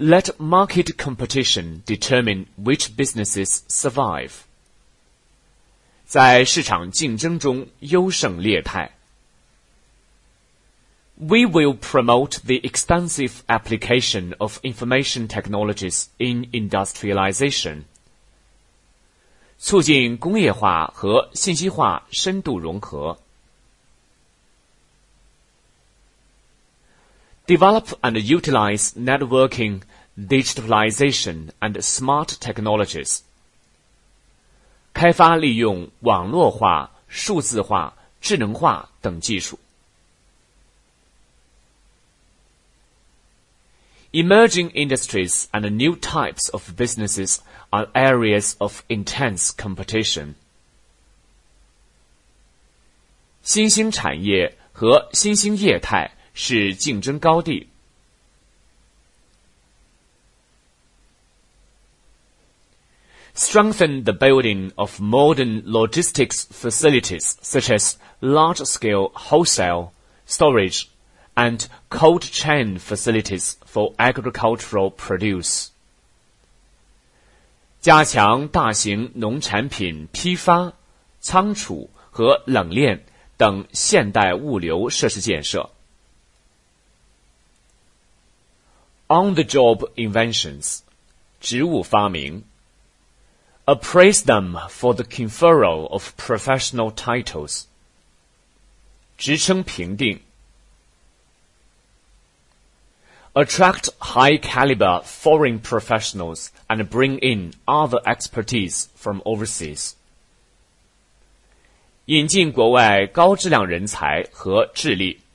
Let market competition determine which businesses survive. 在市场竞争中优胜劣汰。We will promote the extensive application of information technologies in industrialization. 促进工业化和信息化深度融合。Develop and utilize networking, digitalization, and smart technologies. 开发利用网络化、数字化、智能化等技术。Emerging industries and new types of businesses are areas of intense competition. 新兴产业和新兴业态是竞争高地。Strengthen the building of modern logistics facilities such as large-scale wholesale, storage, and cold chain facilities for agricultural produce. 加强大型农产品批发、仓储和冷链等现代物流设施建设。On-the-job inventions, 职务发明。Appraise them for the conferral of professional titles. 职称评定。Attract high-caliber foreign professionals and bring in other expertise from overseas. 引进国外高质量人才和智力。